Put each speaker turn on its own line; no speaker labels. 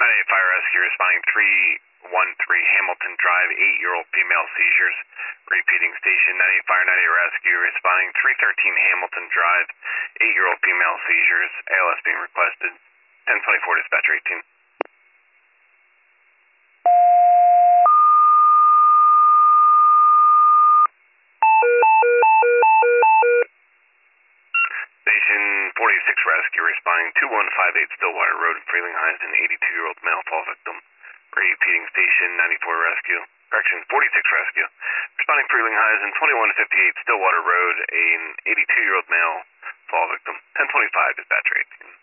Fire Rescue responding 313 Hamilton Drive, 8-year-old female seizures. Repeating station 98 Fire 98 Rescue responding 313 Hamilton Drive, 8-year-old female seizures. ALS being requested. 1024 dispatcher 18. Station 46 Rescue responding 2158 Stillwater Road, Freeling Heights, an 82-year-old male fall victim. Repeating station 94 Rescue. Correction, 46 Rescue. Responding Freeling Heights and 2158 Stillwater Road, an 82-year-old male fall victim. 1025 dispatcher 18.